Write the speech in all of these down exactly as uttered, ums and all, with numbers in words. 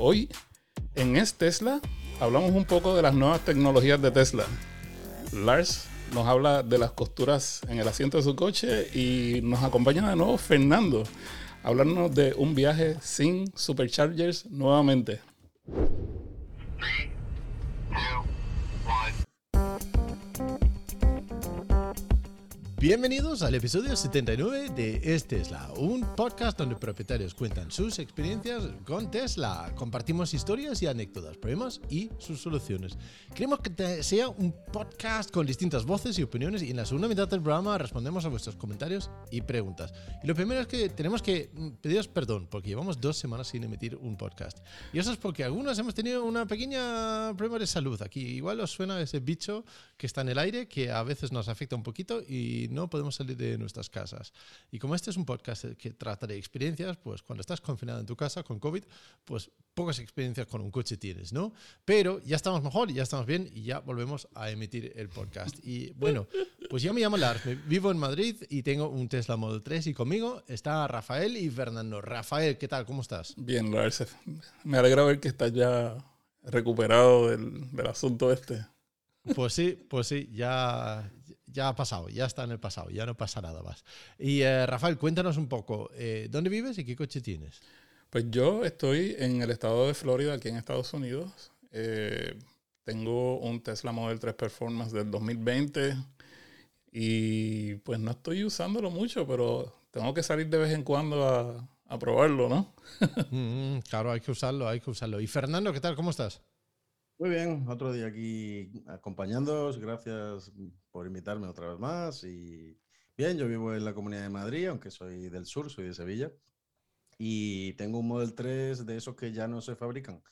Hoy en Es Tesla hablamos un poco de las nuevas tecnologías de Tesla. Lars nos habla de las costuras en el asiento de su coche y nos acompaña de nuevo Fernando a hablarnos de un viaje sin superchargers nuevamente. Bienvenidos al episodio setenta y nueve de Es Tesla, un podcast donde propietarios cuentan sus experiencias con Tesla. Compartimos historias y anécdotas, problemas y sus soluciones. Queremos que te sea un podcast con distintas voces y opiniones y en la segunda mitad del programa respondemos a vuestros comentarios y preguntas. Y lo primero es que tenemos que pediros perdón porque llevamos dos semanas sin emitir un podcast. Y eso es porque algunos hemos tenido una pequeña problema de salud aquí. Igual os suena ese bicho que está en el aire que a veces nos afecta un poquito y no podemos salir de nuestras casas. Y como este es un podcast que trata de experiencias, pues cuando estás confinado en tu casa con COVID, pues pocas experiencias con un coche tienes, ¿no? Pero ya estamos mejor, ya estamos bien y ya volvemos a emitir el podcast. Y bueno, pues yo me llamo Lars, vivo en Madrid y tengo un Tesla Model tres y conmigo está Rafael y Fernando. Rafael, ¿qué tal? ¿Cómo estás? Bien, Lars. Me alegra ver que estás ya recuperado del, del asunto este. Pues sí, pues sí, ya, ya ha pasado, ya está en el pasado, ya no pasa nada más. Y eh, Rafael, cuéntanos un poco, eh, ¿dónde vives y qué coche tienes? Pues yo estoy en el estado de Florida, aquí en Estados Unidos. Eh, tengo un Tesla Model tres Performance del dos mil veinte y pues no estoy usándolo mucho, pero tengo que salir de vez en cuando a, a probarlo, ¿no? Mm, claro, hay que usarlo, hay que usarlo. Y Fernando, ¿qué tal? ¿Cómo estás? Muy bien, otro día aquí acompañándoos, gracias por invitarme otra vez más. Y bien, yo vivo en la Comunidad de Madrid, aunque soy del sur, soy de Sevilla, y tengo un Model tres de esos que ya no se fabrican.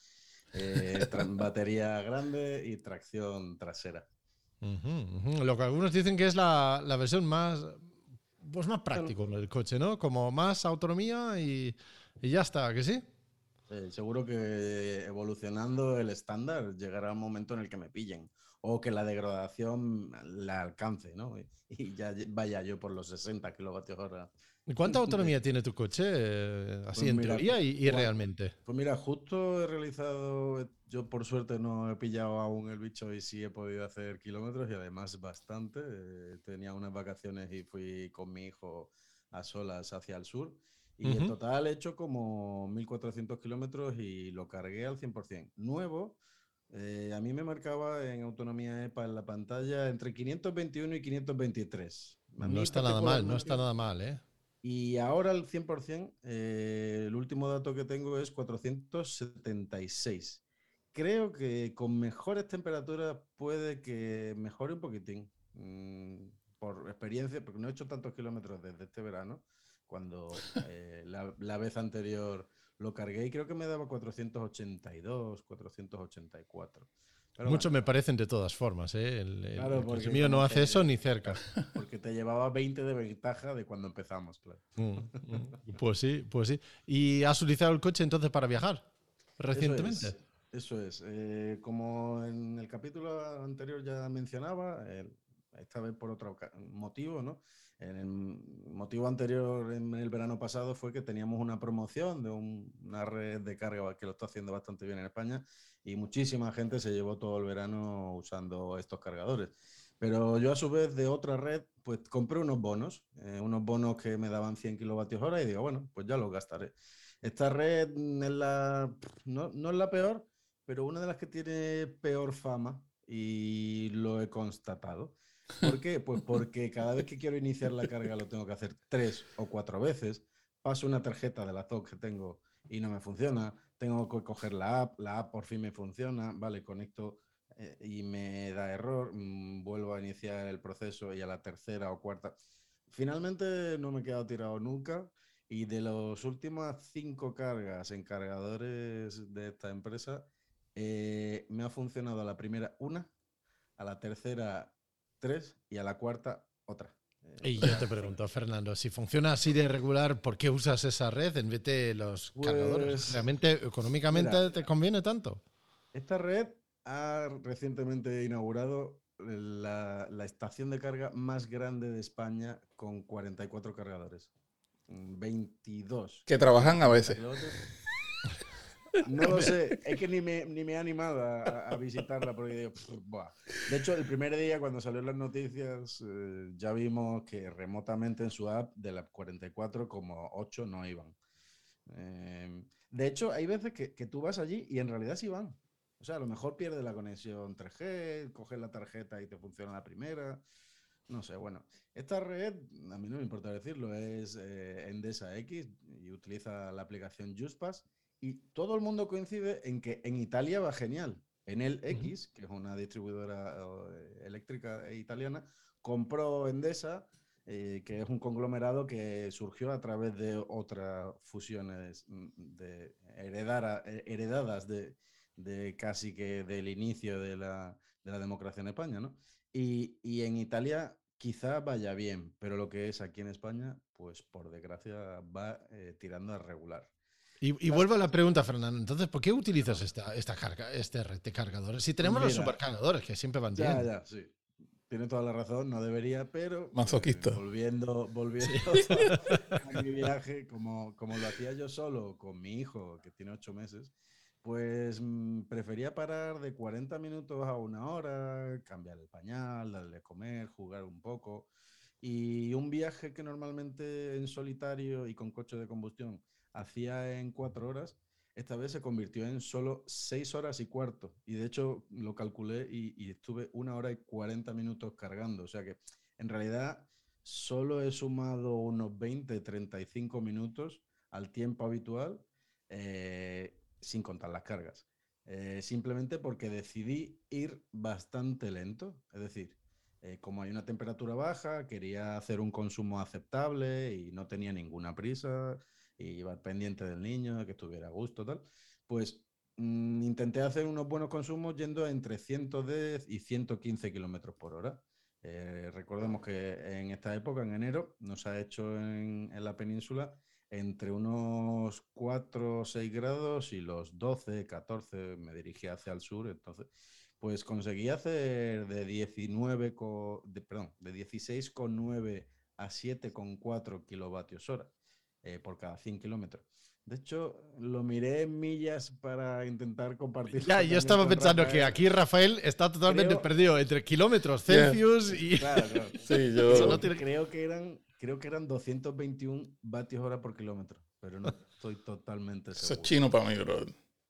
Eh, batería grande y tracción trasera. Uh-huh, uh-huh. Lo que algunos dicen que es la, la versión más, pues más práctico del coche, ¿no? Como más autonomía y, y ya está, ¿que sí? Eh, seguro que evolucionando el estándar llegará un momento en el que me pillen o que la degradación la alcance, ¿no? Y, y ya vaya yo por los sesenta kilovatios hora. ¿Cuánta autonomía tiene tu coche? Eh, así Pues en mira, teoría y, y realmente. Pues mira, justo he realizado, yo por suerte no he pillado aún el bicho y sí he podido hacer kilómetros y además bastante. Eh, tenía unas vacaciones y fui con mi hijo a solas hacia el sur. Y en Uh-huh. total he hecho como mil cuatrocientos kilómetros y lo cargué al cien por ciento. Nuevo, eh, a mí me marcaba en autonomía E P A en la pantalla entre quinientos veintiuno y quinientos veintitrés. A No mí está nada mal, no está particularmente... nada mal, ¿eh? Y ahora al cien por ciento, eh, el último dato que tengo es cuatrocientos setenta y seis. Creo que con mejores temperaturas puede que mejore un poquitín. Mm, por experiencia, porque no he hecho tantos kilómetros desde este verano, cuando eh, la, la vez anterior lo cargué y creo que me daba cuatrocientos ochenta y dos, cuatrocientos ochenta y cuatro. Pero Mucho bueno, me parecen de todas formas, ¿eh? El, el, claro, el coche porque mío no como hace eso te, ni cerca. porque te llevaba veinte de ventaja de cuando empezamos, claro. Mm, mm. Pues sí, pues sí. ¿Y has utilizado el coche entonces para viajar Eso recientemente? es, eso es. Eh, como en el capítulo anterior ya mencionaba, eh, esta vez por otro motivo, ¿no? En el motivo anterior, en el verano pasado, fue que teníamos una promoción de un, una red de carga que lo está haciendo bastante bien en España y muchísima gente se llevó todo el verano usando estos cargadores. Pero yo a su vez de otra red, pues compré unos bonos, eh, unos bonos que me daban cien kilovatios hora y digo, bueno, pues ya los gastaré. Esta red es la, no, no es la peor, pero una de las que tiene peor fama y lo he constatado. ¿Por qué? Pues porque cada vez que quiero iniciar la carga lo tengo que hacer tres o cuatro veces. Paso una tarjeta de la T O C que tengo y no me funciona. Tengo que coger la app, la app por fin me funciona. Vale, conecto eh, y me da error. Mmm, vuelvo a iniciar el proceso y a la tercera o cuarta. Finalmente no me he quedado tirado nunca. Y de las últimas cinco cargas en cargadores de esta empresa, eh, me ha funcionado a la primera una, a la tercera tres y a la cuarta otra. Eh, Y yo te pregunto, Fernando, si funciona así de regular, ¿por qué usas esa red en vez de los pues, cargadores? ¿Realmente económicamente mira, te conviene tanto? esta red ha recientemente inaugurado la, la estación de carga más grande de España con cuarenta y cuatro cargadores. veintidós Que de trabajan a ciento cincuenta veces. kilómetros. No lo sé, es que ni me, ni me he animado a, a visitarla porque digo, pff, buah. De hecho, el primer día cuando salieron las noticias eh, ya vimos que remotamente en su app de las cuarenta y cuatro como ocho no iban. Eh, de hecho, hay veces que, que tú vas allí y en realidad sí van. O sea, a lo mejor pierdes la conexión tres G, coges la tarjeta y te funciona la primera. No sé, bueno. Esta red, a mí no me importa decirlo, es eh, Endesa X y utiliza la aplicación JustPass. Y todo el mundo coincide en que en Italia va genial. Enel X, que es una distribuidora eh, eléctrica italiana, compró Endesa, eh, que es un conglomerado que surgió a través de otras fusiones de heredara, heredadas de, de casi que del inicio de la, de la democracia en España, ¿no? Y, y en Italia quizá vaya bien, pero lo que es aquí en España, pues por desgracia va eh, tirando a regular. Y, y Las... vuelvo a la pregunta, Fernando. Entonces, ¿por qué utilizas esta, esta carga, este red de cargadores? Si tenemos Pues los supercargadores, que siempre van ya, bien. Ya, sí. Tiene toda la razón, no debería, pero Masoquista. Eh, volviendo, volviendo sí. a mi viaje, como, como lo hacía yo solo con mi hijo, que tiene ocho meses, pues mmm, prefería parar de cuarenta minutos a una hora, cambiar el pañal, darle a comer, jugar un poco. Y un viaje que normalmente en solitario y con coche de combustión hacía en cuatro horas, esta vez se convirtió en solo seis horas y cuarto. Y de hecho lo calculé y, y estuve una hora y cuarenta minutos cargando. O sea que en realidad solo he sumado unos veinte, treinta y cinco minutos al tiempo habitual, eh, sin contar las cargas. Eh, simplemente porque decidí ir bastante lento. Es decir, eh, como hay una temperatura baja, quería hacer un consumo aceptable y no tenía ninguna prisa. Y iba pendiente del niño, que estuviera a gusto, tal, pues mmm, intenté hacer unos buenos consumos yendo entre ciento diez y ciento quince kilómetros por hora. Eh, recordemos que en esta época, en enero, nos ha hecho en, en la península entre unos cuatro o seis grados y los doce, catorce, me dirigí hacia el sur, entonces pues conseguí hacer de diecinueve, de, perdón, de dieciséis coma nueve a siete coma cuatro kilovatios hora. Eh, por cada cien kilómetros. De hecho, lo miré en millas para intentar compartirlo. Ya, yo estaba pensando Rafael. que aquí Rafael está totalmente creo, perdido entre kilómetros Celsius yeah. y... Claro, claro. Sí, yo... Eso no tiene... creo, que eran, creo que eran doscientos veintiún vatios hora por kilómetro, pero no estoy totalmente seguro. Eso es chino para mí, bro.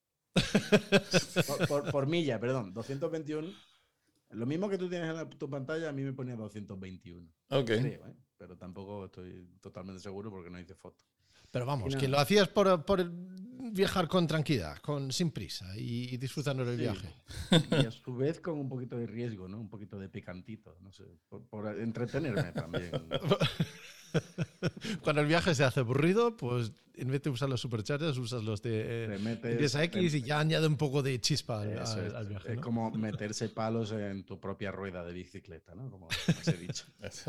Por, por, por milla, perdón, doscientos veintiuno. Lo mismo que tú tienes en la, tu pantalla, a mí me ponía doscientos veintiuno. Ok. Creo, ¿eh? Pero tampoco estoy totalmente seguro porque no hice foto. Pero vamos, que lo hacías por, por viajar con tranquilidad, con, sin prisa y, y disfrutando del sí. viaje. Y a su vez con un poquito de riesgo, ¿no? Un poquito de picantito, no sé, por, por entretenerme también. Cuando el viaje se hace aburrido, pues en vez de usar los superchargers, usas los de Endesa X y ya añade un poco de chispa al, al, al viaje. Es ¿no? como meterse palos en tu propia rueda de bicicleta, ¿no? Como os he dicho.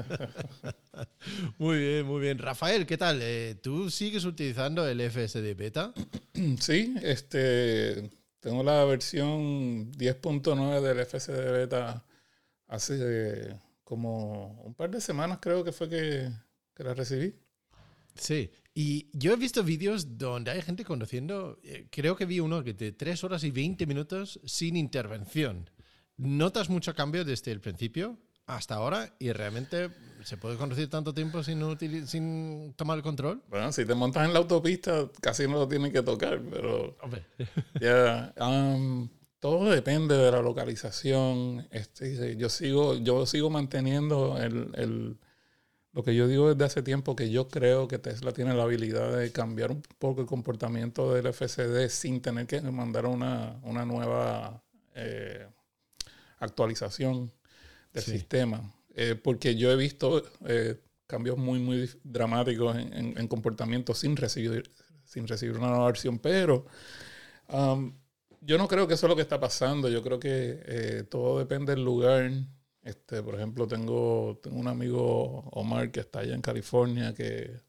Muy bien, muy bien. Rafael, ¿qué tal? Eh, ¿Tú sigues utilizando el F S D Beta? Sí, este, tengo la versión diez punto nueve del F S D Beta hace como un par de semanas, creo que fue que, que la recibí. Sí, y yo he visto vídeos donde hay gente conduciendo, eh, creo que vi uno que de tres horas y veinte minutos sin intervención. ¿Notas mucho cambio desde el principio hasta ahora? ¿Y realmente se puede conducir tanto tiempo sin, util- sin tomar el control? Bueno, si te montas en la autopista casi no lo tienes que tocar, pero ya, yeah, um, todo depende de la localización. Este, yo sigo, yo sigo manteniendo el, el Lo que yo digo desde hace tiempo, que yo creo que Tesla tiene la habilidad de cambiar un poco el comportamiento del F S D sin tener que mandar una, una nueva eh, actualización del sí. sistema. Eh, porque yo he visto eh, cambios muy, muy dramáticos en, en, en comportamiento sin recibir, sin recibir una nueva versión. Pero um, yo no creo que eso es lo que está pasando. Yo creo que eh, todo depende del lugar. Este, por ejemplo, tengo, tengo un amigo, Omar, que está allá en California, que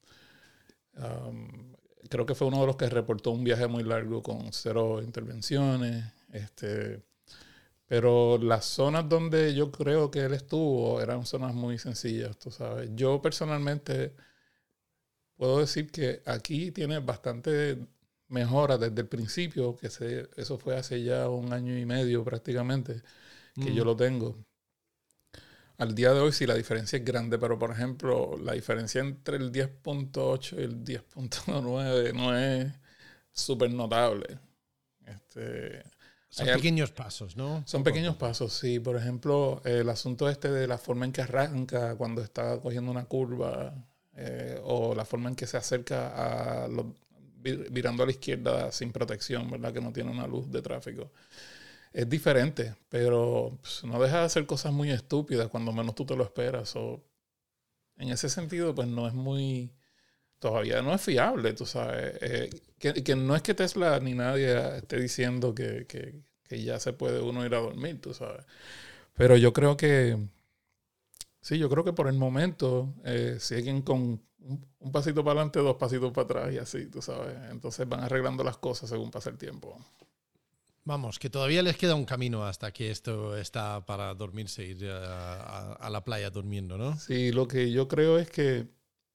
um, creo que fue uno de los que reportó un viaje muy largo con cero intervenciones. Este, pero las zonas donde yo creo que él estuvo eran zonas muy sencillas, tú sabes. Yo personalmente puedo decir que aquí tiene bastante mejora desde el principio, que se, eso fue hace ya un año y medio prácticamente, que mm. yo lo tengo. Al día de hoy sí la diferencia es grande, pero por ejemplo la diferencia entre el diez punto ocho y el diez punto nueve no es súper notable. Este, son pequeños pasos, ¿no? Son pequeños pasos, sí. Por ejemplo, el asunto este de la forma en que arranca cuando está cogiendo una curva eh, o la forma en que se acerca a los, virando a la izquierda sin protección, ¿verdad? Que no tiene una luz de tráfico. Es diferente, pero pues, no deja de hacer cosas muy estúpidas cuando menos tú te lo esperas. O, en ese sentido, pues no es muy... Todavía no es fiable, tú sabes. Eh, que, que no es que Tesla ni nadie esté diciendo que, que, que ya se puede uno ir a dormir, tú sabes. Pero yo creo que... Sí, yo creo que por el momento eh, siguen con un, un pasito para adelante, dos pasitos para atrás y así, tú sabes. Entonces van arreglando las cosas según pasa el tiempo. Vamos, que todavía les queda un camino hasta que esto está para dormirse y ir a, a, a la playa durmiendo, ¿no? Sí, lo que yo creo es que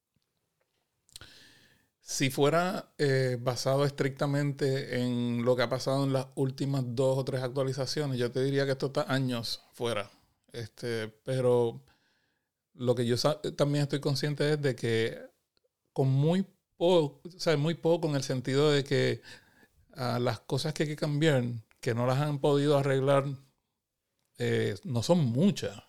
si fuera eh, basado estrictamente en lo que ha pasado en las últimas dos o tres actualizaciones, yo te diría que esto está años fuera. Este, pero lo que yo también estoy consciente es de que con muy poco, o sea, muy poco en el sentido de que Uh, las cosas que hay que cambiar, que no las han podido arreglar, eh, no son muchas.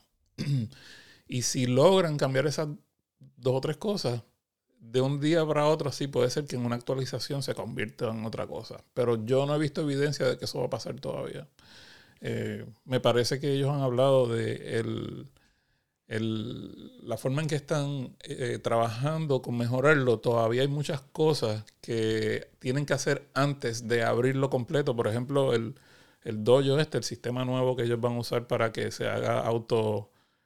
Y si logran cambiar esas dos o tres cosas, de un día para otro sí puede ser que en una actualización se convierta en otra cosa. Pero yo no he visto evidencia de que eso va a pasar todavía. Eh, me parece que ellos han hablado de el... El, la forma en que están eh, trabajando con mejorarlo, todavía hay muchas cosas que tienen que hacer antes de abrirlo completo. Por ejemplo, el, el Dojo este, el sistema nuevo que ellos van a usar para que se haga auto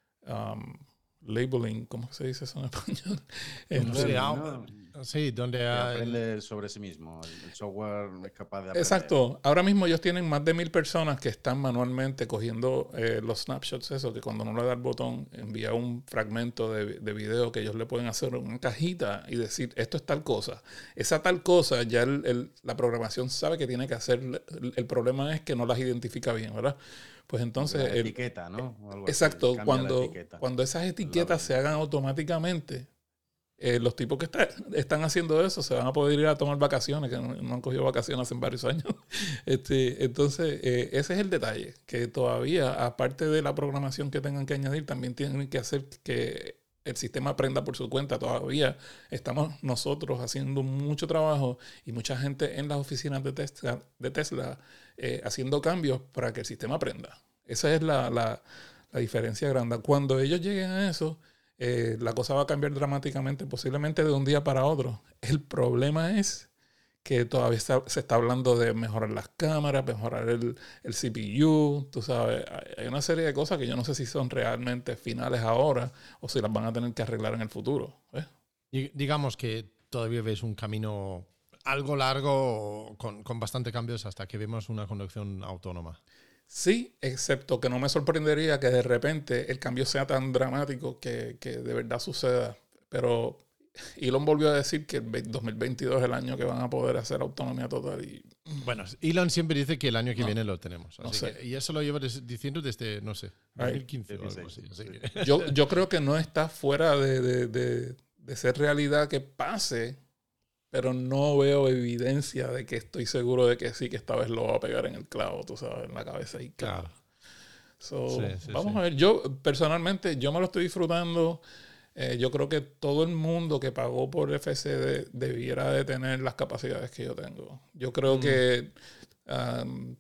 um, labeling, ¿cómo se dice eso en español? Este, no, sí, donde que aprende sobre sí mismo. El software es capaz de aprender. Exacto. Ahora mismo ellos tienen más de mil personas que están manualmente cogiendo eh, los snapshots, eso, que cuando uno le da el botón, envía un fragmento de, de video que ellos le pueden hacer en una cajita y decir, esto es tal cosa. Esa tal cosa, ya el, el, la programación sabe que tiene que hacer. El, el problema es que no las identifica bien, ¿verdad? Pues entonces... La el, etiqueta, ¿no? Algo exacto. Así, cuando, etiqueta. cuando esas etiquetas se hagan automáticamente... Eh, los tipos que está, están haciendo eso se van a poder ir a tomar vacaciones, que no, no han cogido vacaciones en varios años. Este, entonces, eh, ese es el detalle, que todavía, aparte de la programación que tengan que añadir, también tienen que hacer que el sistema aprenda por su cuenta. Todavía estamos nosotros haciendo mucho trabajo y mucha gente en las oficinas de Tesla, de Tesla eh, haciendo cambios para que el sistema aprenda. Esa es la, la, la diferencia grande. Cuando ellos lleguen a eso, Eh, la cosa va a cambiar dramáticamente, posiblemente de un día para otro. El problema es que todavía está, se está hablando de mejorar las cámaras, mejorar el, el C P U, tú sabes. Hay una serie de cosas que yo no sé si son realmente finales ahora o si las van a tener que arreglar en el futuro. ¿eh? Y digamos que todavía ves un camino algo largo con, con bastante cambios hasta que vemos una conducción autónoma. Sí, excepto que no me sorprendería que de repente el cambio sea tan dramático que, que de verdad suceda. Pero Elon volvió a decir que el dos mil veintidós es el año que van a poder hacer autonomía total. Y... Bueno, Elon siempre dice que el año que no, viene lo tenemos. Así no sé. que, y eso lo llevo diciendo desde, no sé, dos mil quince Ay, o algo así. así que. Yo, yo creo que no está fuera de, de, de, de ser realidad que pase, pero no veo evidencia de que estoy seguro de que sí, que esta vez lo va a pegar en el clavo, tú sabes, en la cabeza y claro. So, sí, sí, vamos sí. a ver. Yo, personalmente, yo me lo estoy disfrutando. Eh, yo creo que todo el mundo que pagó por F S D debiera de tener las capacidades que yo tengo. Yo creo mm. que um,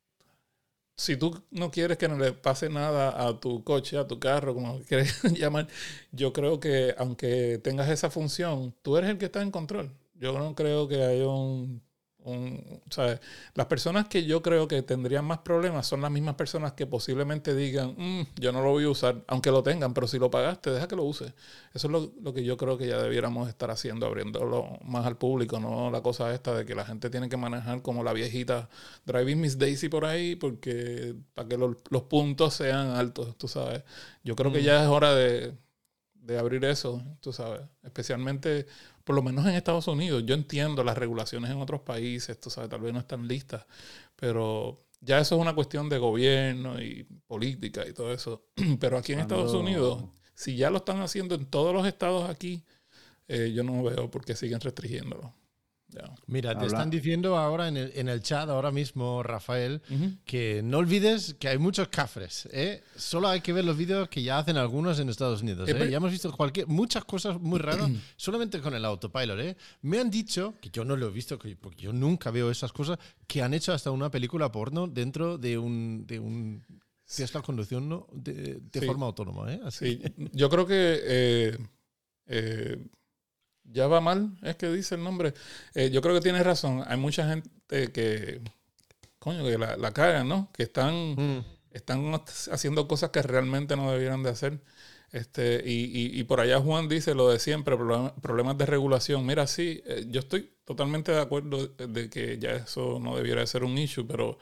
si tú no quieres que no le pase nada a tu coche, a tu carro, como quieres llamar, yo creo que aunque tengas esa función, tú eres el que está en control. Yo no creo que haya un... un ¿sabes? Las personas que yo creo que tendrían más problemas son las mismas personas que posiblemente digan, mmm, yo no lo voy a usar, aunque lo tengan, pero si lo pagaste, deja que lo use. Eso es lo, lo que yo creo que ya debiéramos estar haciendo, abriéndolo más al público, no la cosa esta de que la gente tiene que manejar como la viejita Driving Miss Daisy por ahí, porque para que lo, los puntos sean altos, tú sabes. Yo creo mm. que ya es hora de, de abrir eso, tú sabes, especialmente por lo menos en Estados Unidos, yo entiendo las regulaciones en otros países, tú sabes, tal vez no están listas, pero ya eso es una cuestión de gobierno y política y todo eso. Pero aquí en Cuando- Estados Unidos, si ya lo están haciendo en todos los estados aquí, eh, yo no veo por qué siguen restringiéndolo. Ya. Mira, te Habla- están diciendo ahora en el, en el chat, ahora mismo, Rafael, Ujú. que no olvides que hay muchos cafres, ¿eh? Solo hay que ver los vídeos que ya hacen algunos en Estados Unidos, Eh, ¿eh? pero- Ya hemos visto cualquier, muchas cosas muy raras solamente con el autopilot, ¿eh? Me han dicho, que yo no lo he visto, que- porque yo nunca veo esas cosas, que han hecho hasta una película porno dentro de un, de un Tesla conduciendo de, de Sí. forma autónoma, ¿eh? Así Sí, yo creo que eh, eh, ya va mal, es que dice el nombre. Eh, yo creo que tienes razón. Hay mucha gente que, coño, que la, la cagan, ¿no? Que están, Mm. están haciendo cosas que realmente no debieran de hacer. Este, y, y, y por allá Juan dice lo de siempre, problema- problemas de regulación. Mira, sí, eh, yo estoy totalmente de acuerdo de que ya eso no debiera de ser un issue, pero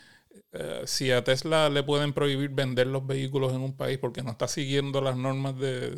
eh, si a Tesla le pueden prohibir vender los vehículos en un país porque no está siguiendo las normas de,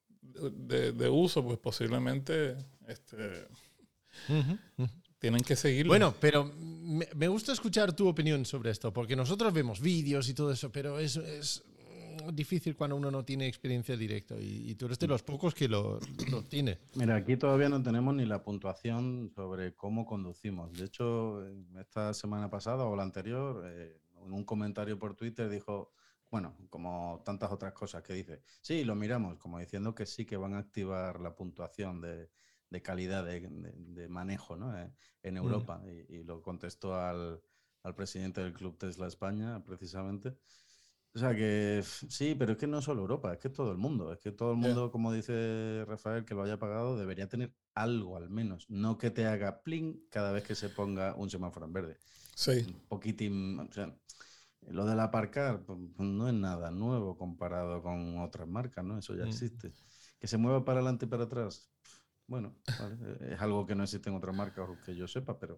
de, de uso, pues posiblemente este, Ujú, ujú. tienen que seguirlo. Bueno, pero me, me gusta escuchar tu opinión sobre esto, porque nosotros vemos vídeos y todo eso, pero es, es difícil cuando uno no tiene experiencia directa y, y tú eres de los pocos que lo, lo tiene. Mira, aquí todavía no tenemos ni la puntuación sobre cómo conducimos. De hecho, esta semana pasada o la anterior, eh, en un comentario por Twitter dijo, bueno, como tantas otras cosas que dice, sí, lo miramos, como diciendo que sí que van a activar la puntuación de, de calidad de, de- de manejo, ¿no? Eh, en Europa. Y, y lo contestó al, al presidente del Club Tesla España, precisamente. O sea que f- sí, pero es que no solo Europa, es que todo el mundo. Es que todo el Ya. mundo, como dice Rafael, que lo haya pagado, debería tener algo al menos. No que te haga pling cada vez que se ponga un semáforo en verde. Sí. Un poquitín. O sea, lo del aparcar pues, no es nada nuevo comparado con otras marcas, ¿no? Eso ya Mm. existe. Que se mueva para adelante y para atrás. Bueno, vale, eh, es algo que no existe en otras marcas o que yo sepa, pero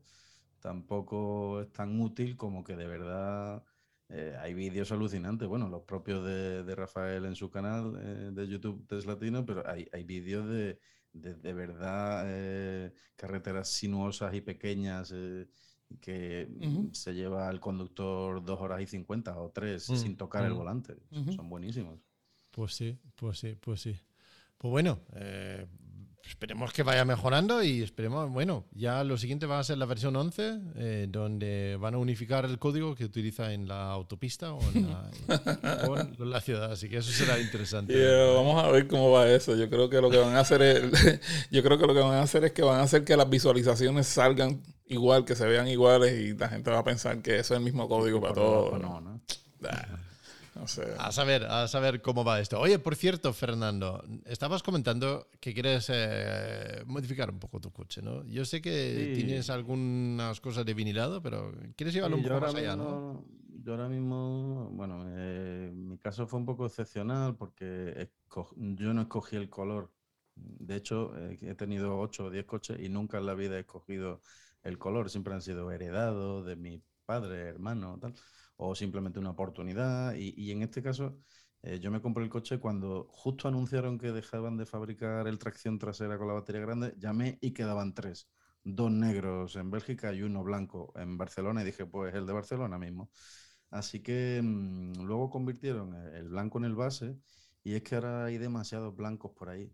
tampoco es tan útil como que de verdad eh, hay vídeos alucinantes. Bueno, los propios de, de Rafael en su canal eh, de YouTube Teslatino, pero hay, hay vídeos de, de, de verdad eh, carreteras sinuosas y pequeñas eh, que Ujú. se lleva el conductor dos horas y cincuenta o tres Mm, sin tocar el mm. volante. Ujú. Son buenísimos. Pues sí, pues sí, pues sí. Pues bueno, eh, esperemos que vaya mejorando y esperemos, bueno, ya lo siguiente va a ser la versión once, eh, donde van a unificar el código que utiliza en la autopista o en la, o en la ciudad, así que eso será interesante. Yeah, vamos a ver cómo va eso. Yo creo que lo que van a hacer es, yo creo que lo que van a hacer es que van a hacer que las visualizaciones salgan igual, que se vean iguales y la gente va a pensar que eso es el mismo código Y para por debajo todo. no, ¿no? Nah, no sé. A saber, a saber cómo va esto. Oye, por cierto, Fernando, estabas comentando que quieres eh, modificar un poco tu coche, ¿no? Yo sé que Sí. tienes algunas cosas de vinilado, pero quieres llevarlo Sí, un yo poco ahora más allá, ¿no? mismo, yo ahora mismo, bueno, eh, mi caso fue un poco excepcional porque esco- yo no escogí el color. De hecho, eh, he tenido ocho o diez coches y nunca en la vida he escogido el color. Siempre han sido heredados de mi padre, hermano, tal, o simplemente una oportunidad. Y, y en este caso, eh, yo me compré el coche cuando justo anunciaron que dejaban de fabricar el tracción trasera con la batería grande. Llamé y quedaban tres. Dos negros en Bélgica y uno blanco en Barcelona y dije, pues el de Barcelona mismo. Así que mmm, luego convirtieron el, el blanco en el base y es que ahora hay demasiados blancos por ahí.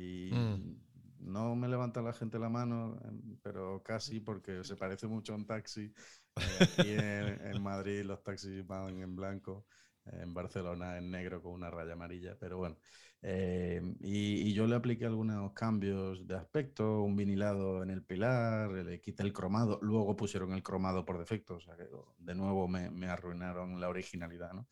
Y Mm. no me levanta la gente la mano, em, pero casi porque se parece mucho a un taxi. Eh, aquí en, en Madrid los taxis van en blanco, en Barcelona en negro con una raya amarilla, pero bueno. Eh, y, y yo le apliqué algunos cambios de aspecto, un vinilado en el pilar, le quité el cromado, luego pusieron el cromado por defecto, o sea que de nuevo me, me arruinaron la originalidad, ¿no?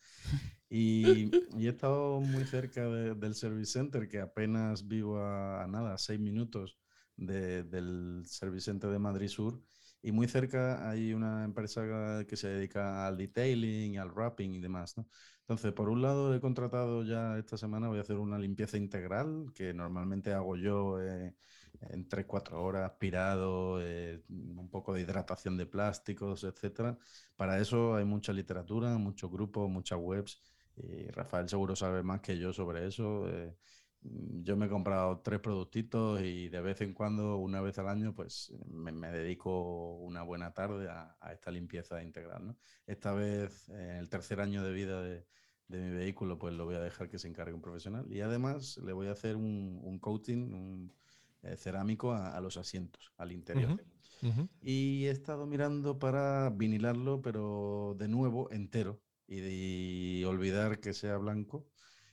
Y, y he estado muy cerca de- del Service Center, que apenas vivo a, a nada, a seis minutos de- del Service Center de Madrid Sur. Y muy cerca hay una empresa que se dedica al detailing, al wrapping y demás, ¿no? Entonces, por un lado, he contratado ya esta semana, voy a hacer una limpieza integral, que normalmente hago yo eh, en tres cuatro horas, aspirado, eh, un poco de hidratación de plásticos, etcétera. Para eso hay mucha literatura, muchos grupos, muchas webs. Y Rafael seguro sabe más que yo sobre eso. Eh, yo me he comprado tres productitos y de vez en cuando, una vez al año, pues me, me dedico una buena tarde a, a esta limpieza integral, ¿no? Esta vez, en el tercer año de vida de, de mi vehículo, pues lo voy a dejar que se encargue un profesional y además le voy a hacer un, un coating un, eh, cerámico a, a los asientos, al interior. Uh-huh. Uh-huh. Y he estado mirando para vinilarlo, pero de nuevo entero y, de, y olvidar que sea blanco.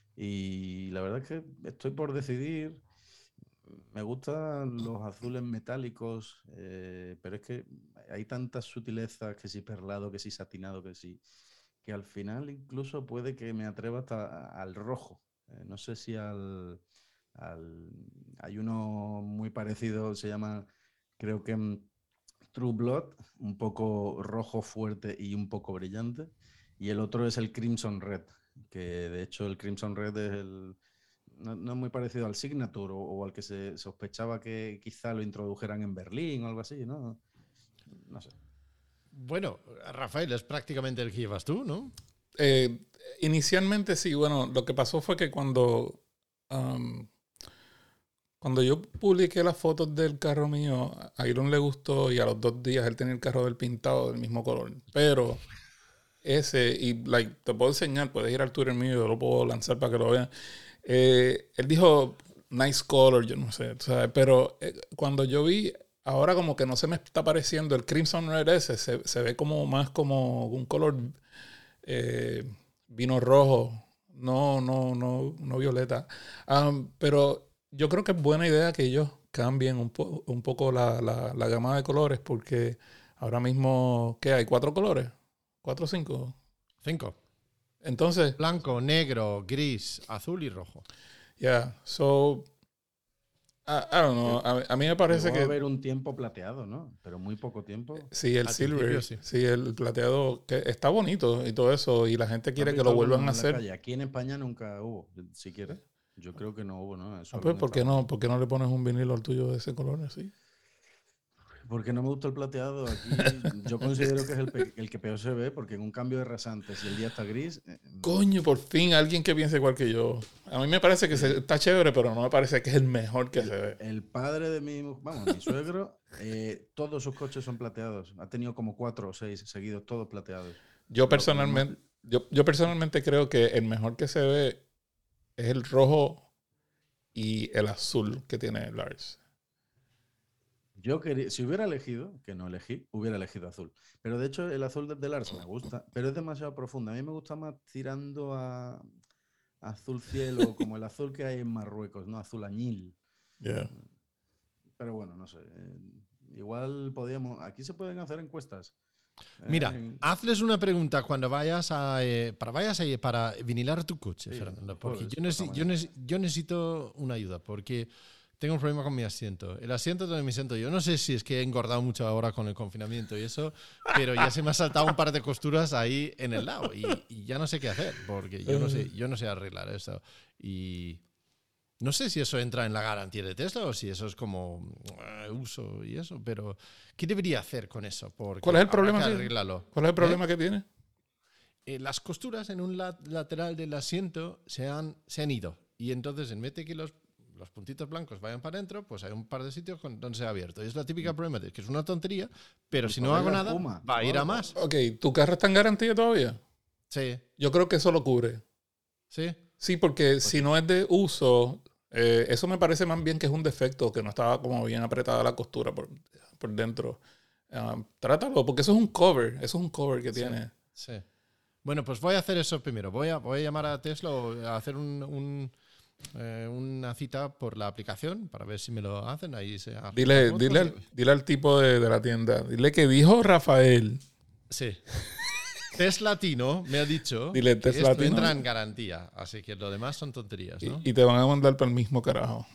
Y la verdad es que estoy por decidir. Me gustan los azules metálicos, eh, pero es que hay tantas sutilezas, que si perlado, que si satinado, que si, que al final incluso puede que me atreva hasta al rojo. Eh, no sé si al, al... Hay uno muy parecido, se llama, creo que mm, True Blood, un poco rojo fuerte y un poco brillante. Y el otro es el Crimson Red, que de hecho el Crimson Red es el... No, no es muy parecido al Signature o, o al que se sospechaba que quizá lo introdujeran en Berlín o algo así, ¿no? No sé. Bueno, Rafael, es prácticamente el que llevas tú, ¿no? Eh, inicialmente sí, bueno, lo que pasó fue que cuando, um, cuando yo publiqué las fotos del carro mío, a Iron le gustó y a los dos días él tenía el carro del pintado del mismo color. Pero ese, y like, te puedo enseñar, puedes ir al Twitter mío, yo lo puedo lanzar para que lo vean. Eh, él dijo, nice color, yo no sé, ¿sabes? Pero eh, cuando yo vi, ahora como que no se me está pareciendo el Crimson Red ese, se, se ve como más como un color eh, vino rojo, no, no, no, no violeta. Um, pero yo creo que es buena idea que ellos cambien un, po un poco la, la, la gama de colores, porque ahora mismo, ¿qué hay? ¿Cuatro colores? ¿Cuatro o cinco? Cinco. Entonces, Blanco, negro, gris, azul y rojo. yeah, so, I, I don't know, a, a mí me parece Llegó que... a haber un tiempo plateado, ¿no? Pero muy poco tiempo. Sí, el Al silver, principio, sí. sí, el plateado, que está bonito y todo eso, y la gente quiere ¿Has que visto lo alguno vuelvan a en la hacer. calle? Aquí en España nunca hubo, siquiera. Yo creo que no hubo, ¿no? Ah, Solo pues, en ¿por qué Estados no? Unidos. ¿Por qué no le pones un vinilo al tuyo de ese color así? Porque no me gusta el plateado. Aquí yo considero que es el, pe- el que peor se ve, porque en un cambio de rasante, si el día está gris, eh, Coño, por fin alguien que piense igual que yo. A mí me parece que se- está chévere, pero no me parece que es el mejor que el, se ve. el padre de mi, mu- vamos, mi suegro, eh, todos sus coches son plateados. Ha tenido como cuatro o seis seguidos, todos plateados. Yo Lo, lo ma- personalmente, yo, yo personalmente creo que el mejor que se ve es el rojo y el azul que tiene Lars. Yo quería, si hubiera elegido, que no elegí, hubiera elegido azul. Pero de hecho el azul de, de Lars me gusta, pero es demasiado profundo. A mí me gusta más tirando a, a azul cielo, como el azul que hay en Marruecos, ¿no? Azul añil. Yeah. Pero bueno, no sé. eh, igual podíamos. Aquí se pueden hacer encuestas. Mira, eh, hazles una pregunta cuando vayas a eh, para vayas a, para vinilar tu coche, Sí, Fernando, el porque jueves, yo, pasado necesi- yo, mañana. necesi- yo necesito una ayuda, porque tengo un problema con mi asiento. El asiento donde me siento yo, no sé si es que he engordado mucho ahora con el confinamiento y eso, pero ya se me ha saltado un par de costuras ahí en el lado y, y ya no sé qué hacer, porque yo no sé, yo no sé arreglar eso. Y no sé si eso entra en la garantía de Tesla o si eso es como eh, uso y eso, pero ¿qué debería hacer con eso? Porque ¿Cuál es el habrá problema que que- arreglarlo. ¿Cuál es el ¿Eh? problema que tiene? Eh, las costuras en un lat- lateral del asiento se han, se han ido. Y entonces, en vez de que los, los puntitos blancos vayan para adentro, pues hay un par de sitios con, donde se ha abierto. Y es la típica problema de que es una tontería, pero Y si no poner hago la nada, espuma, va a ir o a algo. más. Ok, ¿tu carro está en garantía todavía? Sí, Yo creo que eso lo cubre. sí. Sí, porque si no es de uso, eh, eso me parece más bien que es un defecto, que no estaba como bien apretada la costura por, por dentro. Ah, trátalo, porque eso es un cover, eso es un cover que Sí. tiene. Sí. Bueno, pues voy a hacer eso primero. Voy a, voy a llamar a Tesla o a hacer un, un, eh, una cita por la aplicación para ver si me lo hacen. Ahí se arregla Dile, fotos dile, y- al, dile al tipo de, de la tienda, dile que dijo Rafael. Sí. Tesla Tino me ha dicho Dile, que Tesla esto Tino. entra en garantía. Así que lo demás son tonterías, ¿no? Y, y te van a mandar para el mismo carajo.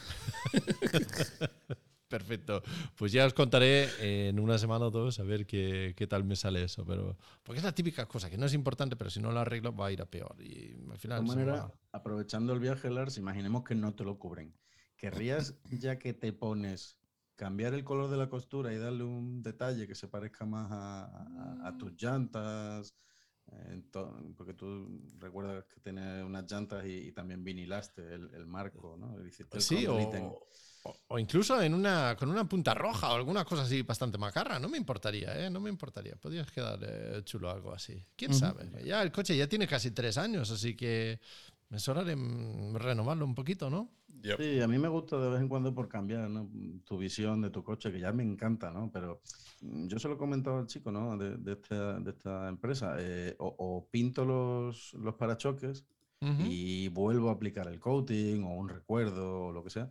Perfecto. Pues ya os contaré en una semana o dos a ver qué, qué tal me sale eso. Pero, porque es la típica cosa que no es importante, pero si no lo arreglo va a ir a peor. Y al De final todas se me maneras, va. aprovechando el viaje, Lars, imaginemos que no te lo cubren. ¿Querrías, ya que te pones, cambiar el color de la costura y darle un detalle que se parezca más a, a- a tus llantas? Porque tú recuerdas que tenías unas llantas y, y también vinilaste el, el marco, ¿no? El, el sí, o, o, o incluso en una, con una punta roja o alguna cosa así bastante macarra. No me importaría, ¿eh? No me importaría. Podrías quedar eh, chulo algo así. ¿Quién uh-huh. sabe? Ya el coche ya tiene casi tres años, así que es hora de renovarlo un poquito, ¿no? Yep. Sí, a mí me gusta de vez en cuando por cambiar, ¿no? Tu visión de tu coche, que ya me encanta, ¿no? Pero yo se lo he comentado al chico, ¿no? De, de, esta, de esta empresa. Eh, o, o pinto los, los parachoques uh-huh. y vuelvo a aplicar el coating o un recuerdo o lo que sea.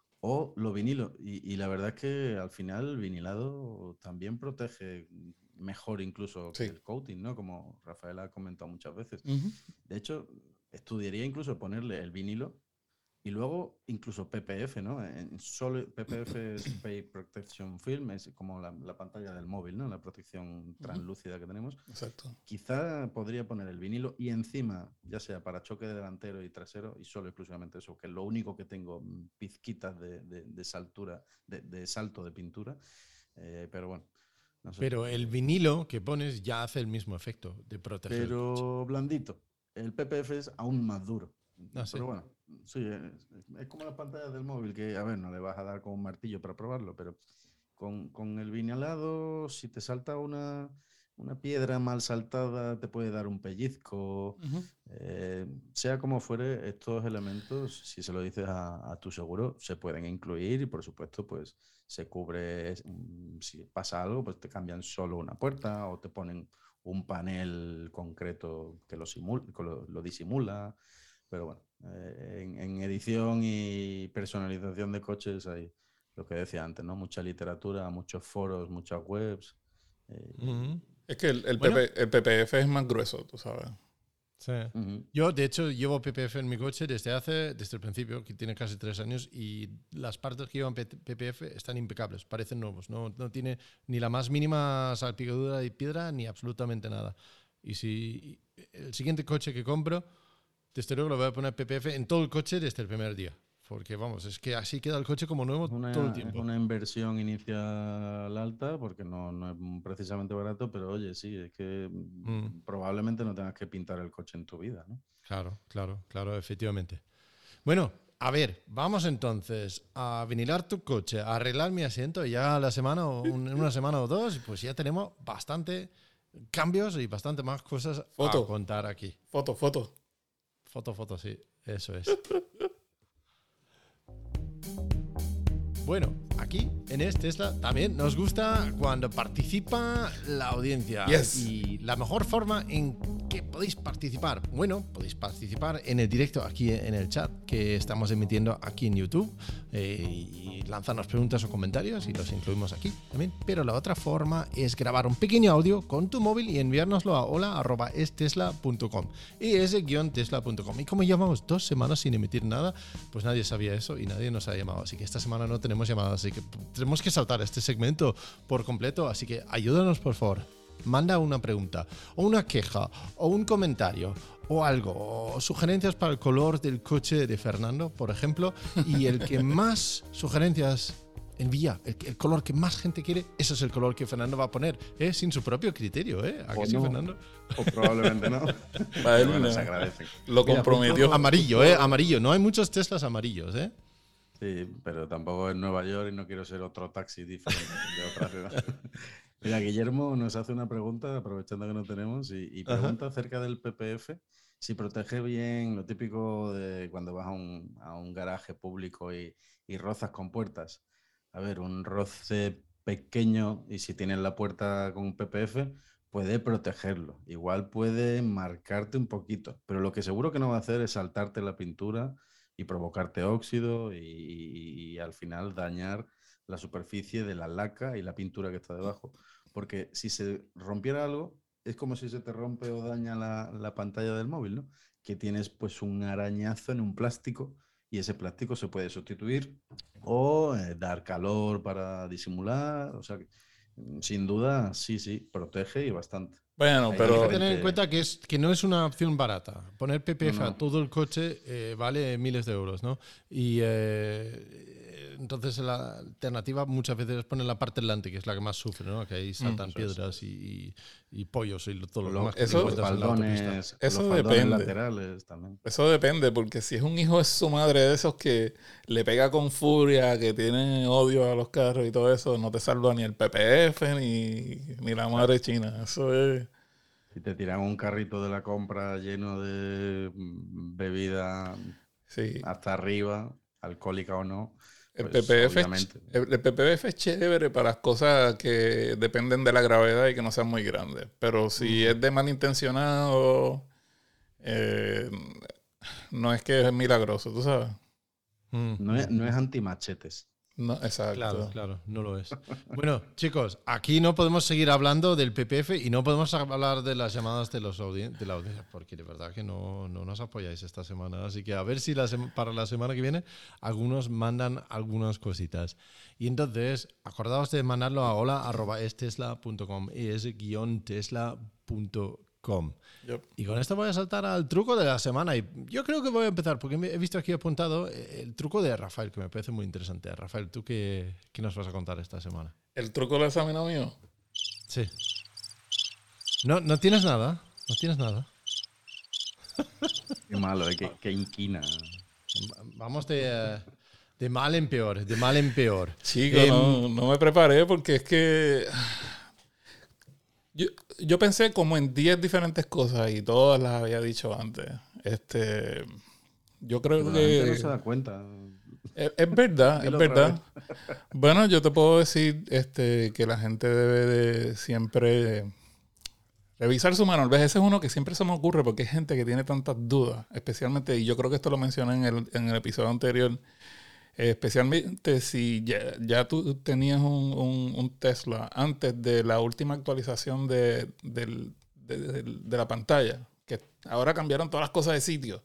O lo vinilo. Y, y la verdad es que al final el vinilado también protege mejor incluso sí. que el coating, ¿no? Como Rafael ha comentado muchas veces. Uh-huh. De hecho, estudiaría incluso ponerle el vinilo y luego incluso P P F, ¿no? En solo P P F es Paint Protection Film, es como la, la pantalla del móvil, ¿no? La protección translúcida uh-huh. que tenemos. Exacto. Quizá podría poner el vinilo y encima, ya sea para choque delantero y trasero, y solo exclusivamente eso, que es lo único que tengo, pizquitas de, de, de saltura, de, de salto de pintura, eh, pero bueno. No sé. Pero el vinilo que pones ya hace el mismo efecto de proteger. Pero blandito. El P P F es aún más duro. Ah, ¿sí? Pero bueno, sí, es, es como las pantallas del móvil, que a ver, no le vas a dar con un martillo para probarlo, pero con, con el vinilado, si te salta una, una piedra mal saltada, te puede dar un pellizco. Uh-huh. Eh, sea como fuere, estos elementos, si se lo dices a, a tu seguro, se pueden incluir y por supuesto, pues se cubre, si pasa algo, pues te cambian solo una puerta o te ponen un panel concreto que lo, simula, que lo, lo disimula. Pero bueno, eh, en, en edición y personalización de coches hay lo que decía antes, ¿no? Mucha literatura, muchos foros, muchas webs. Eh, uh-huh. Es que el, el, bueno, P P, el P P F es más grueso, tú sabes. Sí. Uh-huh. Yo, de hecho, llevo P P F en mi coche desde hace, desde el principio, que tiene casi tres años, y las partes que llevan P P F están impecables, parecen nuevos. No, no tiene ni la más mínima salpicadura de piedra ni absolutamente nada. Y si el siguiente coche que compro, desde luego lo voy a poner P P F en todo el coche desde el primer día. Porque, vamos, es que así queda el coche como nuevo una, todo el tiempo. Es una inversión inicial alta, porque no, no es precisamente barato, pero oye, sí, es que mm. probablemente no tengas que pintar el coche en tu vida, ¿no? Claro, claro, claro, efectivamente. Bueno, a ver, vamos entonces a vinilar tu coche, a arreglar mi asiento, y ya la semana o un, en una semana o dos, pues ya tenemos bastante cambios y bastante más cosas foto. a contar aquí. Foto, foto. Foto, foto, sí, eso es. Bueno, aquí en Es Tesla también nos gusta cuando participa la audiencia. Yes. Y la mejor forma en que podéis participar, bueno, podéis participar en el directo aquí en el chat que estamos emitiendo aquí en YouTube eh, y lanzarnos preguntas o comentarios y los incluimos aquí también. Pero la otra forma es grabar un pequeño audio con tu móvil y enviárnoslo a hola arroba es tesla punto com y ese guión tesla punto com. Y como llevamos dos semanas sin emitir nada, pues nadie sabía eso y nadie nos ha llamado. Así que esta semana no tenemos llamadas, así que tenemos que saltar este segmento por completo. Así que ayúdanos, por favor. Manda una pregunta, o una queja, o un comentario, o algo, o sugerencias para el color del coche de Fernando, por ejemplo, y el que más sugerencias envía, el, el color que más gente quiere, ese es el color que Fernando va a poner, ¿eh? Sin su propio criterio, ¿eh? ¿A o que sí, no, Fernando? O probablemente no. Vale, bueno, se agradece. Lo comprometió. Amarillo, ¿eh? Amarillo. No hay muchos Teslas amarillos, ¿eh? Sí, pero tampoco es Nueva York y no quiero ser otro taxi diferente de otra ciudad. Mira, Guillermo nos hace una pregunta, aprovechando que no tenemos, y, y pregunta Ajá. acerca del P P F, si protege bien lo típico de cuando vas a un, a un garaje público y, y rozas con puertas. A ver, un roce pequeño, y si tienes la puerta con un P P F, puede protegerlo. Igual puede marcarte un poquito, pero lo que seguro que no va a hacer es saltarte la pintura y provocarte óxido y, y, y al final dañar la superficie de la laca y la pintura que está debajo. Porque si se rompiera algo, es como si se te rompe o daña la, la pantalla del móvil, ¿no? Que tienes pues un arañazo en un plástico y ese plástico se puede sustituir o eh, dar calor para disimular. O sea, que, sin duda, sí, sí, protege y bastante. Bueno, pero hay que tener en cuenta que, es, que no es una opción barata. Poner P P F no, no. a todo el coche eh, vale miles de euros, ¿no? Y eh, entonces la alternativa muchas veces es poner la parte delante, que es la que más sufre, ¿no? Que ahí saltan mm, piedras y, y, y pollos y todo lo, lo demás. Que eso, los faldones, eso los faldones depende. laterales también. Eso depende, porque si es un hijo de su madre de esos que le pega con furia, que tiene odio a los carros y todo eso, no te salva ni el P P F ni, ni la madre china. Eso es... Si te tiran un carrito de la compra lleno de bebida sí. hasta arriba, alcohólica o no, el, pues, P P F es, el, el P P F es chévere para las cosas que dependen de la gravedad y que no sean muy grandes. Pero si uh-huh. es de malintencionado, eh, no es que es milagroso, tú sabes. Uh-huh. No es, no es anti-machetes. No, exacto. Claro, claro, no lo es. Bueno, chicos, aquí no podemos seguir hablando del P P F y no podemos hablar de las llamadas de, los audien- de la audiencia, porque de verdad que no, no nos apoyáis esta semana. Así que a ver si la sema- para la semana que viene algunos mandan algunas cositas. Y entonces, acordaos de mandarlo a hola arroba estesla punto com, es guión tesla punto com. Yep. Y con esto voy a saltar al truco de la semana. Y yo creo que voy a empezar, porque he visto aquí apuntado el truco de Rafael, que me parece muy interesante. Rafael, ¿tú qué, qué nos vas a contar esta semana? ¿El truco de la semana mío? Sí. No, no tienes nada. No tienes nada. Qué malo, ¿eh? qué, qué inquina. Vamos de, de mal en peor, de mal en peor. Chico, eh, no, no me preparé porque es que... Yo, yo pensé como en diez diferentes cosas y todas las había dicho antes. Este, yo creo Pero que... la gente no se da cuenta. Es, es verdad, es verdad. Bueno, yo te puedo decir este, que la gente debe de siempre revisar su manual. ¿Ves? Ese es uno que siempre se me ocurre porque hay gente que tiene tantas dudas. Especialmente, y yo creo que esto lo mencioné en el, en el episodio anterior, especialmente si ya, ya tú tenías un, un, un Tesla antes de la última actualización de, de, de, de, de la pantalla, que ahora cambiaron todas las cosas de sitio.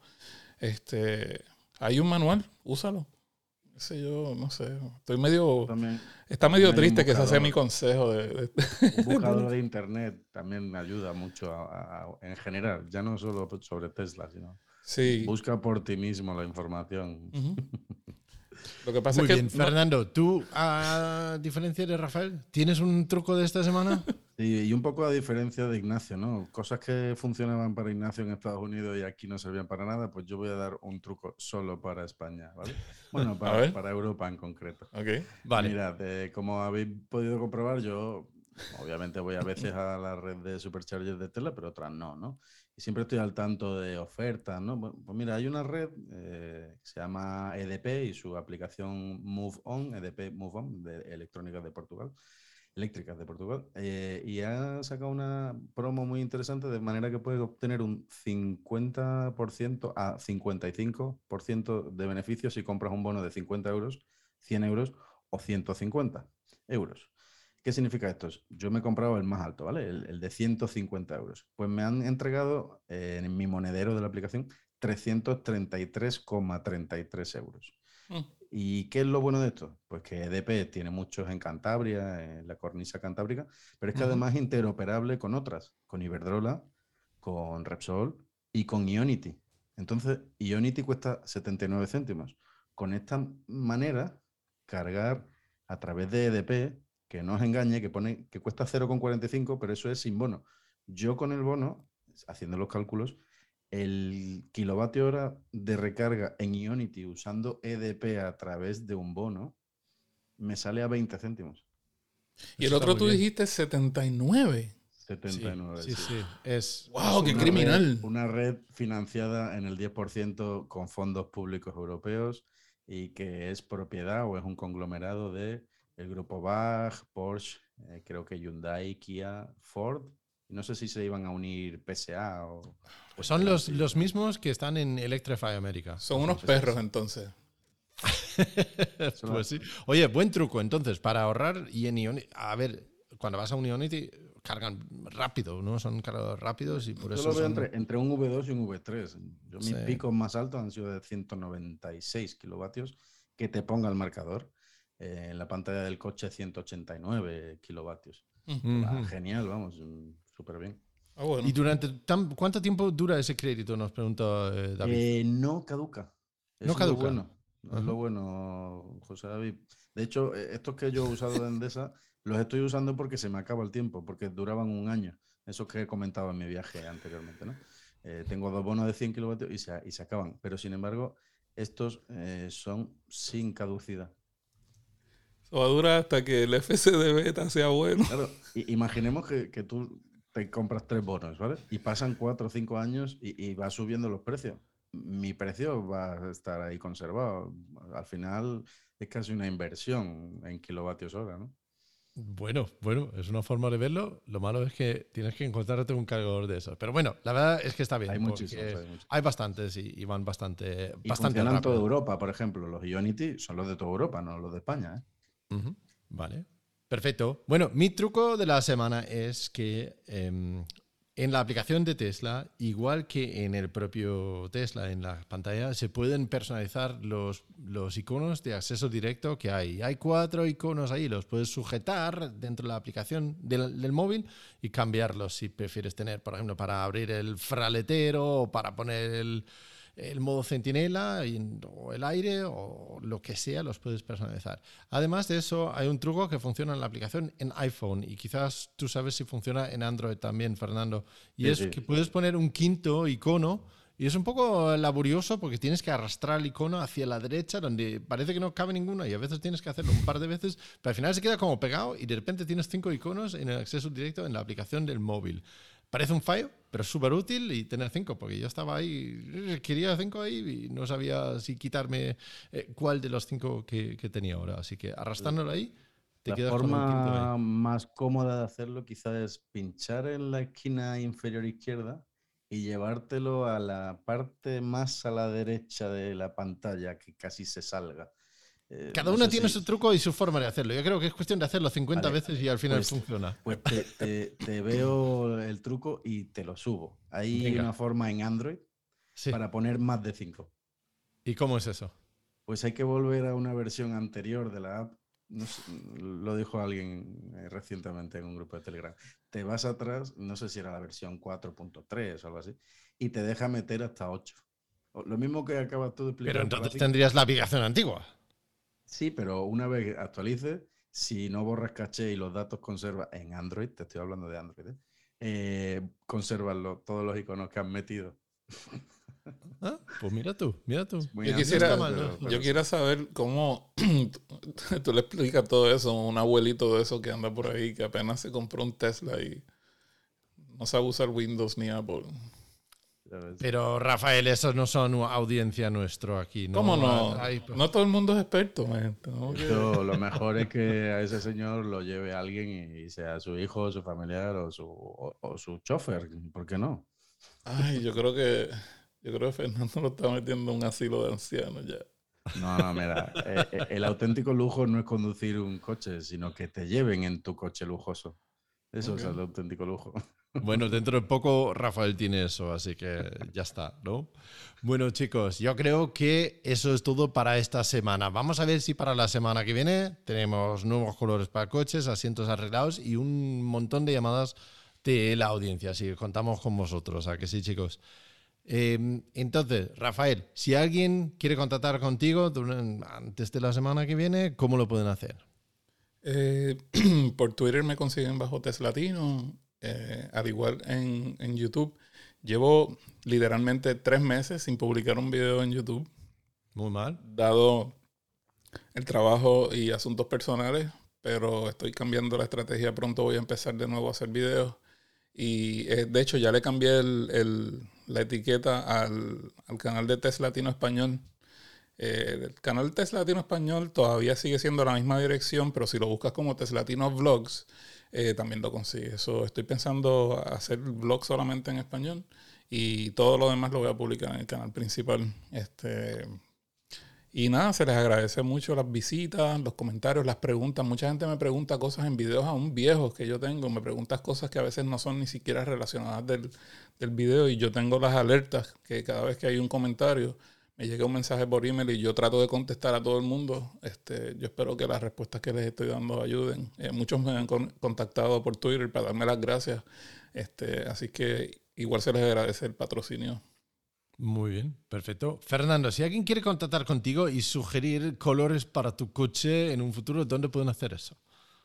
Este, hay un manual, úsalo. Ese yo, no sé, estoy medio... También, está medio triste que ese sea mi consejo. De, de, un buscador de internet también me ayuda mucho a, a, a, en general, ya no solo sobre Tesla, sino sí. busca por ti mismo la información. Uh-huh. Lo que pasa Muy es que bien, no... Fernando, ¿tú, a diferencia de Rafael, tienes un truco de esta semana? Sí, y un poco a diferencia de Ignacio, ¿no? Cosas que funcionaban para Ignacio en Estados Unidos y aquí no servían para nada, pues yo voy a dar un truco solo para España, ¿vale? Bueno, para, para Europa en concreto. Okay. Vale. Mirad, eh, como habéis podido comprobar, yo obviamente voy a veces a la red de superchargers de Tesla, pero otras no, ¿no? Y siempre estoy al tanto de ofertas, ¿no? Bueno, pues mira, hay una red eh, que se llama E D P y su aplicación Move On, E D P Move On, de Electrónicas de Portugal, Eléctricas de Portugal, eh, y ha sacado una promo muy interesante de manera que puedes obtener un cincuenta por ciento a cincuenta y cinco por ciento de beneficios si compras un bono de cincuenta euros, cien euros o ciento cincuenta euros. ¿Qué significa esto? Yo me he comprado el más alto, ¿vale? El, el de ciento cincuenta euros. Pues me han entregado eh, en mi monedero de la aplicación trescientos treinta y tres coma treinta y tres euros. Mm. ¿Y qué es lo bueno de esto? Pues que E D P tiene muchos en Cantabria, en la cornisa cantábrica, pero es que uh-huh. además es interoperable con otras, con Iberdrola, con Repsol y con Ionity. Entonces, Ionity cuesta setenta y nueve céntimos. Con esta manera, cargar a través de E D P, que no os engañe, que pone que cuesta cero coma cuarenta y cinco, pero eso es sin bono. Yo con el bono, haciendo los cálculos, el kilovatio hora de recarga en Ionity usando E D P a través de un bono me sale a veinte céntimos. Y el otro tú bien. Dijiste setenta y nueve. setenta y nueve, sí, sí. sí. Es, ¡Wow, es qué criminal! Red, una red financiada en el diez por ciento con fondos públicos europeos y que es propiedad o es un conglomerado de el grupo Bach, Porsche, eh, creo que Hyundai, Kia, Ford. No sé si se iban a unir P S A o... Pues son los, los mismos que están en Electrify America. Son unos perros, entonces. Pues sí. Oye, buen truco, entonces, para ahorrar y en Ionity... A ver, cuando vas a un Ionity, cargan rápido, ¿no? Son cargadores rápidos y por Yo eso lo veo son... entre, entre un V dos y un V tres. Yo, mis sí. picos más altos han sido de ciento noventa y seis kilovatios, que te ponga el marcador. Eh, en la pantalla del coche ciento ochenta y nueve kilovatios. Uh-huh. Ah, genial, vamos, súper bien. Ah, bueno. ¿Y durante tan, cuánto tiempo dura ese crédito? Nos pregunta eh, David. Eh, no caduca. Eso no caduca. Es bueno. No es lo bueno, José David. De hecho, eh, estos que yo he usado de Endesa, los estoy usando porque se me acaba el tiempo, porque duraban un año. Esos que he comentado en mi viaje anteriormente, ¿no? Eh, tengo dos bonos de cien kilovatios y se, y se acaban. Pero sin embargo, estos eh, son sin caducidad. Eso va a durar hasta que el F C D beta sea bueno. Claro, i- imaginemos que, que tú te compras tres bonos, ¿vale? Y pasan cuatro o cinco años y, y va subiendo los precios. Mi precio va a estar ahí conservado. Al final es casi una inversión en kilovatios hora, ¿no? Bueno, bueno, es una forma de verlo. Lo malo es que tienes que encontrarte un cargador de esos. Pero bueno, la verdad es que está bien. Hay porque muchísimos, hay muchísimos. hay bastantes y, y van bastante, Y bastante funcionan toda rápido. Europa, por ejemplo. Los Ionity son los de toda Europa, no los de España, ¿eh? Ujú, vale, perfecto. Bueno, mi truco de la semana es que eh, en la aplicación de Tesla, igual que en el propio Tesla, en la pantalla, se pueden personalizar los, los iconos de acceso directo que hay. Hay cuatro iconos ahí, los puedes sujetar dentro de la aplicación del, del móvil y cambiarlos si prefieres tener, por ejemplo, para abrir el fraletero o para poner el... el modo centinela y, o el aire o lo que sea, los puedes personalizar. Además de eso, hay un truco que funciona en la aplicación en iPhone y quizás tú sabes si funciona en Android también, Fernando. Y Sí, es sí. que puedes poner un quinto icono y es un poco laborioso porque tienes que arrastrar el icono hacia la derecha donde parece que no cabe ninguno y a veces tienes que hacerlo un par de veces, pero al final se queda como pegado y de repente tienes cinco iconos en el acceso directo en la aplicación del móvil. Parece un fallo, pero es súper útil y tener cinco, porque yo estaba ahí, quería cinco ahí y no sabía si quitarme eh, cuál de los cinco que, que tenía ahora. Así que arrastrándolo ahí, te La quedas con un quinto forma ahí. más cómoda de hacerlo quizás es pinchar en la esquina inferior izquierda y llevártelo a la parte más a la derecha de la pantalla, que casi se salga. Eh, Cada no uno sé tiene si... su truco y su forma de hacerlo. Yo creo que es cuestión de hacerlo cincuenta Vale, veces y al final pues, funciona. pues te, te- te veo el truco y te lo subo. Hay Venga, una forma en Android sí. para poner más de cinco. ¿Y cómo es eso? Pues hay que volver a una versión anterior de la app. No sé, lo dijo alguien eh, recientemente en un grupo de Telegram. Te vas atrás, no sé si era la versión cuatro punto tres o algo así, y te deja meter hasta ocho. O- Lo mismo que acabas tú de Pero explicar para entonces cinco. tendrías la aplicación antigua. Sí, pero una vez actualices, si no borras caché y los datos conservas en Android, te estoy hablando de Android, ¿eh? Eh, conservas lo- todos los iconos que has metido. Ah, pues mira tú, mira tú. Es muy Yo No está quisiera, Android, mal, ¿no? pero, yo pero sí. quiero saber cómo tú le explicas todo eso a un abuelito de eso que anda por ahí, que apenas se compró un Tesla y no sabe usar Windows ni Apple. Ya ves. Pero Rafael, esos no son audiencia nuestro aquí, ¿no? ¿Cómo no? Hay- pues, No todo el mundo es experto, man. Tenemos que- Esto, lo mejor es que a ese señor lo lleve alguien y sea su hijo, su familiar o su, o, o su chofer. ¿Por qué no? Ay, yo creo que yo creo que Fernando lo está metiendo en un asilo de ancianos ya. No, no, mira, eh, eh, el auténtico lujo no es conducir un coche, sino que te lleven en tu coche lujoso. Eso Ok. es el auténtico lujo. Bueno, dentro de poco Rafael tiene eso, así que ya está, ¿no? Bueno, chicos, yo creo que eso es todo para esta semana. Vamos a ver si para la semana que viene tenemos nuevos colores para coches, asientos arreglados y un montón de llamadas de la audiencia. Así que contamos con vosotros, ¿a que sí, chicos? Eh, entonces, Rafael, si alguien quiere contactar contigo durante- antes de la semana que viene, ¿cómo lo pueden hacer? Eh, por Twitter me consiguen bajo Teslatino, eh, al igual en, en YouTube. Llevo literalmente tres meses sin publicar un video en YouTube, Muy mal. dado el trabajo y asuntos personales, pero estoy cambiando la estrategia. Pronto voy a empezar de nuevo a hacer videos. Y eh, de hecho ya le cambié el, el, la etiqueta al, al canal de Teslatino Español. Eh, el canal Teslatino Español todavía sigue siendo la misma dirección, pero si lo buscas como Teslatino Vlogs, eh, también lo consigues. So, estoy pensando hacer vlogs solamente en español y todo lo demás lo voy a publicar en el canal principal. Este, y nada, se les agradece mucho las visitas, los comentarios, las preguntas. Mucha gente me pregunta cosas en videos aún viejos que yo tengo. Me preguntas cosas que a veces no son ni siquiera relacionadas del, del video y yo tengo las alertas que cada vez que hay un comentario me llega un mensaje por email y yo trato de contestar a todo el mundo. Este, yo espero que las respuestas que les estoy dando ayuden. Eh, muchos me han con, contactado por Twitter para darme las gracias. Este, así que igual se les agradece el patrocinio. Muy bien, perfecto. Fernando, si alguien quiere contactar contigo y sugerir colores para tu coche en un futuro, ¿dónde pueden hacer eso?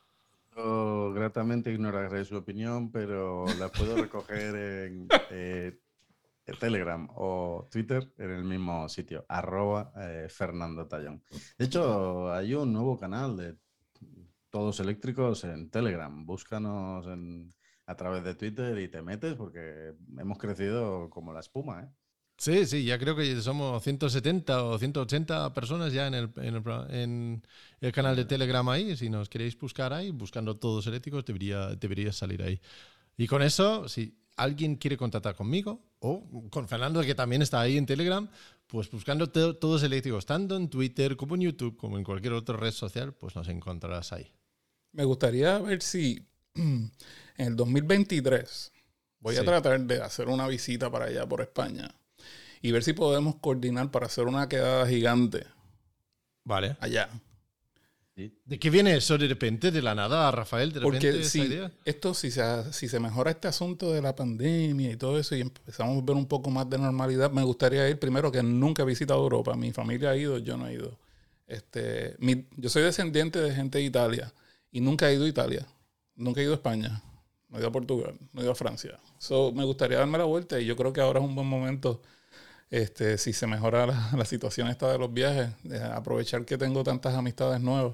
Yo gratamente ignoraré su opinión, pero la puedo recoger en eh, Telegram o Twitter en el mismo sitio, arroba eh, Fernando Tallón. De hecho, hay un nuevo canal de todos eléctricos en Telegram. Búscanos en, a través de Twitter y te metes porque hemos crecido como la espuma, ¿eh? Sí, sí, ya creo que somos ciento setenta o ciento ochenta personas ya en el, en el, en el canal de Telegram ahí. Si nos queréis buscar ahí, buscando todos eléctricos, debería, debería salir ahí. Y con eso, si alguien quiere contactar conmigo o con Fernando, que también está ahí en Telegram, pues buscando to- todos eléctricos, tanto en Twitter como en YouTube, como en cualquier otra red social, pues nos encontrarás ahí. Me gustaría ver si en el dos mil veintitrés voy Sí. a tratar de hacer una visita para allá, por España, y ver si podemos coordinar para hacer una quedada gigante Vale. allá. Sí. ¿De qué viene eso de repente, de la nada, Rafael? ¿De repente Porque esa si idea? esto, si se, si se mejora este asunto de la pandemia y todo eso y empezamos a ver un poco más de normalidad, me gustaría ir primero, que nunca he visitado Europa. Mi familia ha ido, yo no he ido. Este, mi, yo soy descendiente de gente de Italia y nunca he ido a Italia. Nunca he ido a España. No he ido a Portugal. No he ido a Francia. So, me gustaría darme la vuelta y yo creo que ahora es un buen momento, este, si se mejora la, la situación esta de los viajes, de aprovechar que tengo tantas amistades nuevas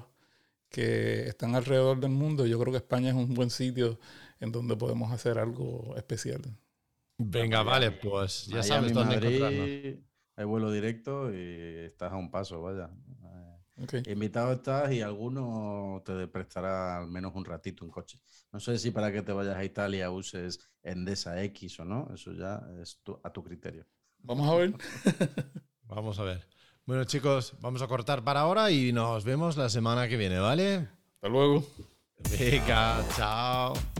que están alrededor del mundo. Yo creo que España es un buen sitio en donde podemos hacer algo especial. Venga, Miami, vale, pues ya Miami, sabes dónde encontrarnos. Madrid, hay vuelo directo y estás a un paso, vaya. Eh, Okay. Invitado estás y alguno te prestará al menos un ratito un coche. No sé si para que te vayas a Italia uses Endesa X o no, eso ya es tu- a tu criterio. Vamos a ver. Vamos a ver. Bueno, chicos, vamos a cortar para ahora y nos vemos la semana que viene, ¿vale? Hasta luego. Venga, chao.